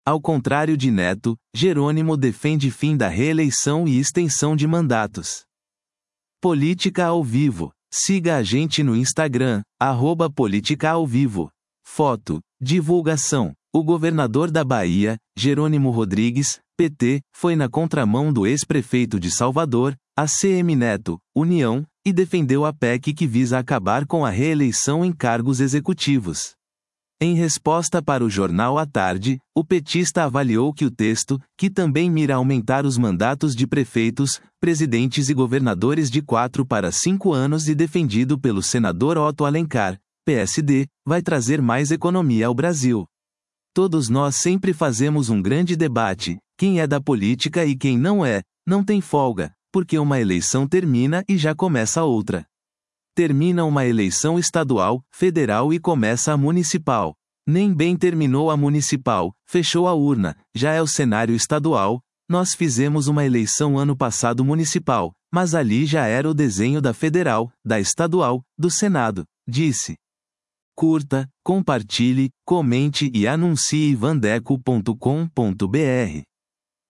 Ao contrário de Neto, Jerônimo defende fim da reeleição e extensão de mandatos. Política ao Vivo. Siga a gente no Instagram, @PolíticaAoVivo. Foto. Divulgação. O governador da Bahia, Jerônimo Rodrigues, PT, foi na contramão do ex-prefeito de Salvador, ACM Neto, União, e defendeu a PEC que visa acabar com a reeleição em cargos executivos. Em resposta para o jornal à tarde, o petista avaliou que o texto, que também mira aumentar os mandatos de prefeitos, presidentes e governadores de 4 para 5 anos e defendido pelo senador Otto Alencar, PSD, vai trazer mais economia ao Brasil. Todos nós sempre fazemos um grande debate, quem é da política e quem não tem folga, porque uma eleição termina e já começa outra. Termina uma eleição estadual, federal e começa a municipal. Nem bem terminou a municipal, fechou a urna, já é o cenário estadual. Nós fizemos uma eleição ano passado municipal, mas ali já era o desenho da federal, da estadual, do Senado, disse. Curta, compartilhe, comente e anuncie vandeco.com.br.